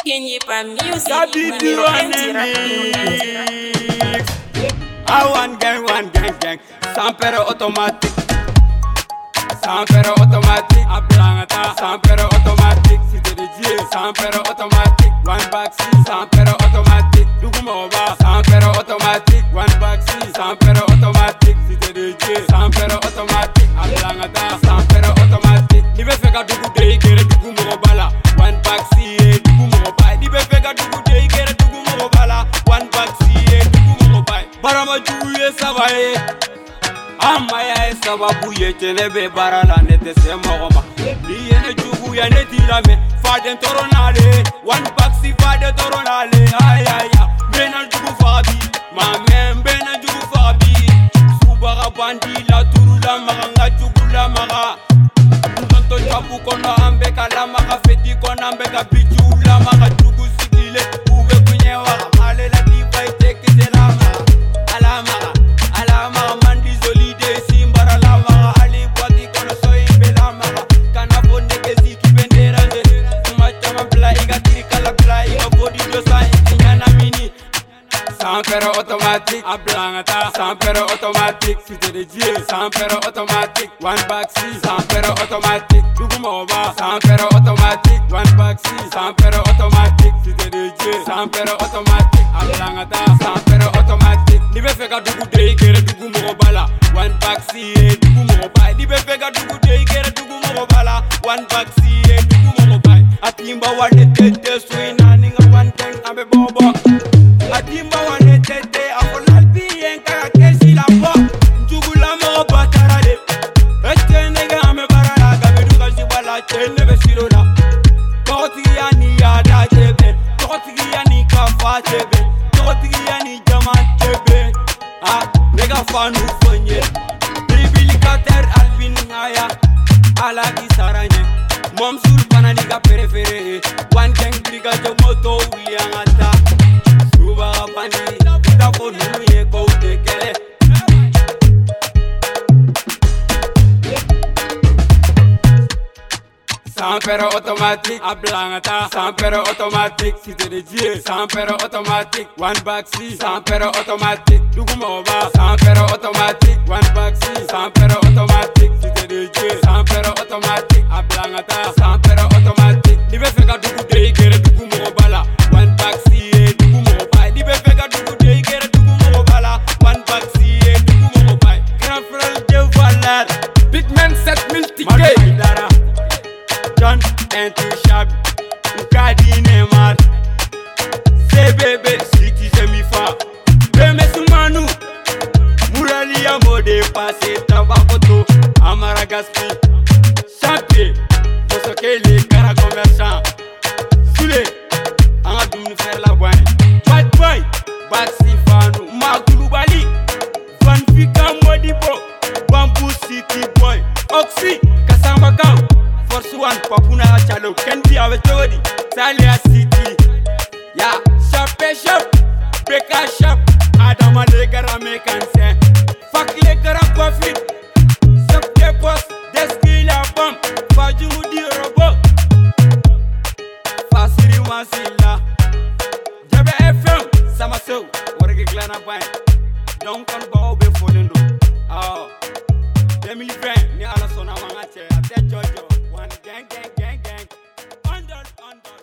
Kenye pa music, Kabidi one gang, sans père automatique. Sans père automatique, à Blangata, sans père automatique. Si t'es dédié, sans père automatique. One back sans père automatique. Dougumoba, sans père automatique. One back sans père automatique. Si t'es dédié, sans père automatique. À Blangata, sans père automatique. Ni be feka dugu dey kere dugu mo bala. One back et dugu mo bay. Ni be feka dugu dey kere dugu mo bala. One back et dugu mo bay. Barama juye savaye. Amaya sababu ye chenebe barala nete se mogoma. Liene jugu ya neti lame. Faden toronale. One back si faden toronale. Ay ay ay. Bena jugu fabi. Mamen bena jugu fabi. Subaga bandi la turu la maga nga jugu la maga. Ntonto chapu kono ambeka la maga feti kono ambeka biju la maga jugu sigile. Uwe kunye waga male la diva iteke se la maga. Ala maga. Ala maga mandi zolide simbara la maga. Ali bwati kono soy bela maga. Kana bonde kezi ki bendera nde. Sumachama bla iga tirikala bla iga body dosa inyana mini. Sans père automatique, à Blangata, sans père automatique, si t'es dédié, sans père automatique, one back sans père automatique, Dougumoba, sans père automatique, one back sans père automatique, si t'es dédié, sans père automatique, à Blangata, sans père automatique, ni be feka dugu dey kere dugu mo bala, one back et dugu mo bay, ni be feka dugu dey kere dugu mo bala, one back et dugu mo bay, atimba wane tete swina ninga one thing abe bobo. Atimba wane tete afonal bien kaka kesi la po njugula mo batarale etene ga me barala ga beduga sibala tene be sirola toti yani yada tebe toti yani kafa tebe toti yani jama tebe ah mega fanu fonye bibilikater albin ngaya ala ki saranye mom sul panani ga prefere one gang briga de moto uliangata sans père automatique, à Blangata, sans père automatique, si t'es dédié, sans père automatique, one back sans père automatique, Dougumoba, sans père automatique, one back sans père automatique, si t'es dédié, sans père automatique, à Blangata, sans père automatique, ni be feka dugu dey kere dugu mo bala, one back et dugu mo bay, ni be feka dugu dey kere dugu mo bala, one back et dugu mo bay, grand frère de valeur, big man 7000 tickets. John Intouchable, Nkadi Neymar, CBB, Siki Semifa, Beme Soumanu, Mouralia Mode Passé, Tabakoto, Amara Gaspi, Champier, Bosokele, Kara Commerçant, Soule, Angadoum nous faire la boine, Bad Boy, Baxi Fanou, Magoulou Bali, Van Fika Modibo, Bamboo City Boy, Oxy, Kassamaka. Force one, Papuna Chalo, Kendi Avetodi, Salia City, Ya, Chape Shop, Beka Shop, Adama Legara Mekansen, Fak Legara Profit, Sapke Post, Deskila Bomb, Fajumudi Robo, Fasiri Wasila, Jabe FM, Samaso, Wargi Glana Bain, Don't come Bobe Folendo, Ah, 2020, ni Alasona Mangache, Ate Jojo. Gang, undone.